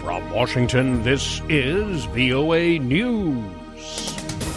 From Washington, this is VOA News.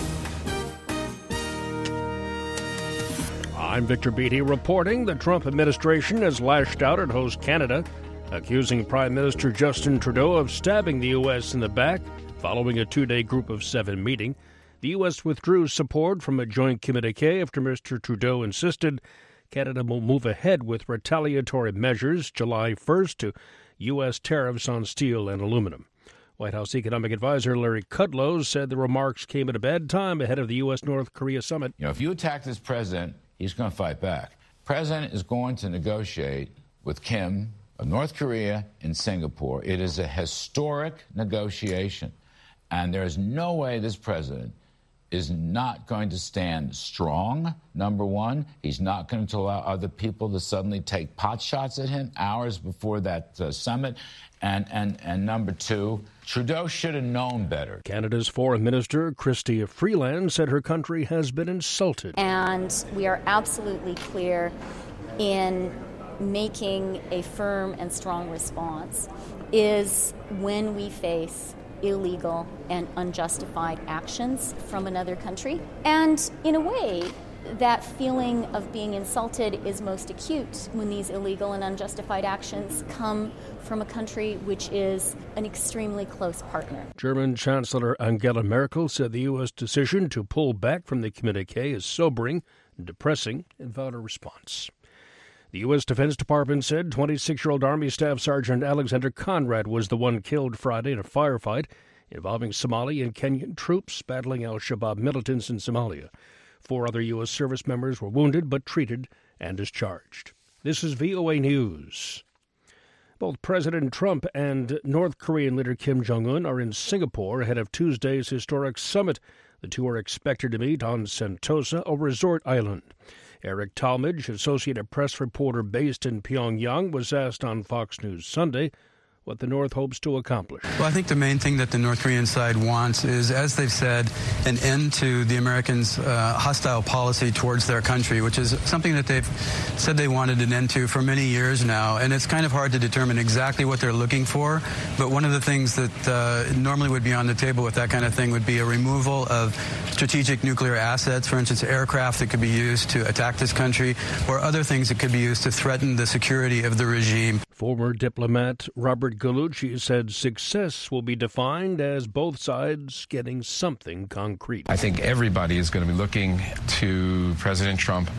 I'm Victor Beatty reporting the Trump administration has lashed out at host Canada, accusing Prime Minister Justin Trudeau of stabbing the U.S. in the back following a two-day Group of Seven meeting. The U.S. withdrew support from a joint communique after Mr. Trudeau insisted Canada will move ahead with retaliatory measures July 1st to U.S. tariffs on steel and aluminum. White House economic advisor Larry Kudlow said the remarks came at a bad time ahead of the U.S.-North Korea summit. If you attack this president, he's going to fight back. The president is going to negotiate with Kim of North Korea in Singapore. It is a historic negotiation, and there is no way this president is not going to stand strong, number one. He's not going to allow other people to suddenly take pot shots at him hours before that summit. And number two, Trudeau should have known better. Canada's Foreign Minister, Chrystia Freeland, said her country has been insulted. And we are absolutely clear in making a firm and strong response is when we face illegal and unjustified actions from another country. And in a way, that feeling of being insulted is most acute when these illegal and unjustified actions come from a country which is an extremely close partner. German Chancellor Angela Merkel said the U.S. decision to pull back from the communique is sobering and depressing and vowed a response. The U.S. Defense Department said 26-year-old Army Staff Sergeant Alexander Conrad was the one killed Friday in a firefight involving Somali and Kenyan troops battling al-Shabaab militants in Somalia. 4 other U.S. service members were wounded but treated and discharged. This is VOA News. Both President Trump and North Korean leader Kim Jong-un are in Singapore ahead of Tuesday's historic summit. The two are expected to meet on Sentosa, a resort island. Eric Talmadge, Associated Press reporter based in Pyongyang, was asked on Fox News Sunday what the North hopes to accomplish. Well, I think the main thing that the North Korean side wants is, as they've said, an end to the Americans' hostile policy towards their country, which is something that they've said they wanted an end to for many years now. And it's kind of hard to determine exactly what they're looking for. But one of the things that normally would be on the table with that kind of thing would be a removal of strategic nuclear assets, for instance, aircraft that could be used to attack this country, or other things that could be used to threaten the security of the regime. Former diplomat Robert Gallucci said success will be defined as both sides getting something concrete. I think everybody is going to be looking to President Trump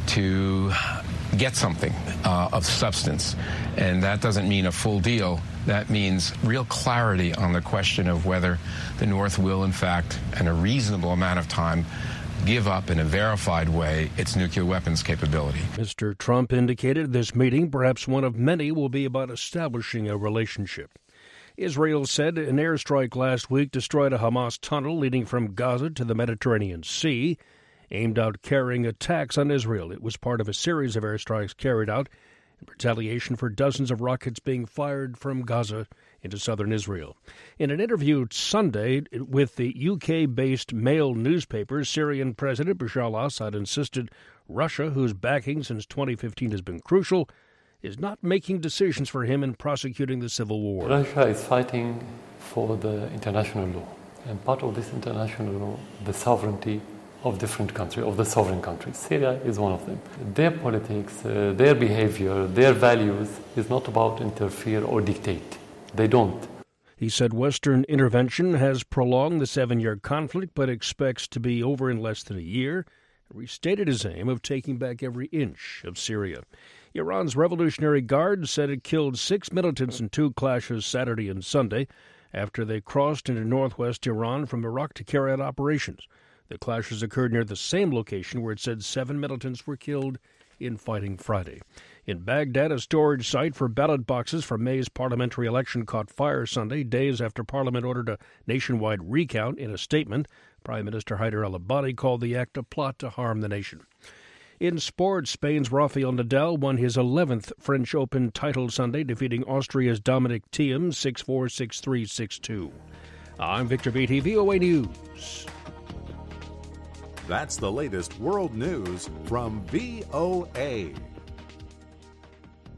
to get something of substance. And that doesn't mean a full deal. That means real clarity on the question of whether the North will, in fact, in a reasonable amount of time, give up in a verified way its nuclear weapons capability. Mr. Trump indicated this meeting, perhaps one of many, will be about establishing a relationship. Israel said an airstrike last week destroyed a Hamas tunnel leading from Gaza to the Mediterranean Sea, aimed out carrying attacks on Israel. It was part of a series of airstrikes carried out in retaliation for dozens of rockets being fired from Gaza into southern Israel. In an interview Sunday with the UK-based Mail newspaper, Syrian President Bashar al-Assad insisted Russia, whose backing since 2015 has been crucial, is not making decisions for him in prosecuting the civil war. Russia is fighting for the international law, and part of this international law, the sovereignty of different countries, of the sovereign countries. Syria is one of them. Their politics, their behavior, their values is not about interfere or dictate. They don't. He said Western intervention has prolonged the 7-year conflict, but expects to be over in less than a year, and restated his aim of taking back every inch of Syria. Iran's Revolutionary Guard said it killed 6 militants in 2 clashes Saturday and Sunday after they crossed into northwest Iran from Iraq to carry out operations. The clashes occurred near the same location where it said 7 militants were killed in fighting Friday. In Baghdad, a storage site for ballot boxes for May's parliamentary election caught fire Sunday, days after Parliament ordered a nationwide recount. In a statement, Prime Minister Haider al-Abadi called the act a plot to harm the nation. In sports, Spain's Rafael Nadal won his 11th French Open title Sunday, defeating Austria's Dominic Thiem 6-4, 6-3, 6-2. I'm Victor Beatty, VOA News. That's the latest world news from VOA.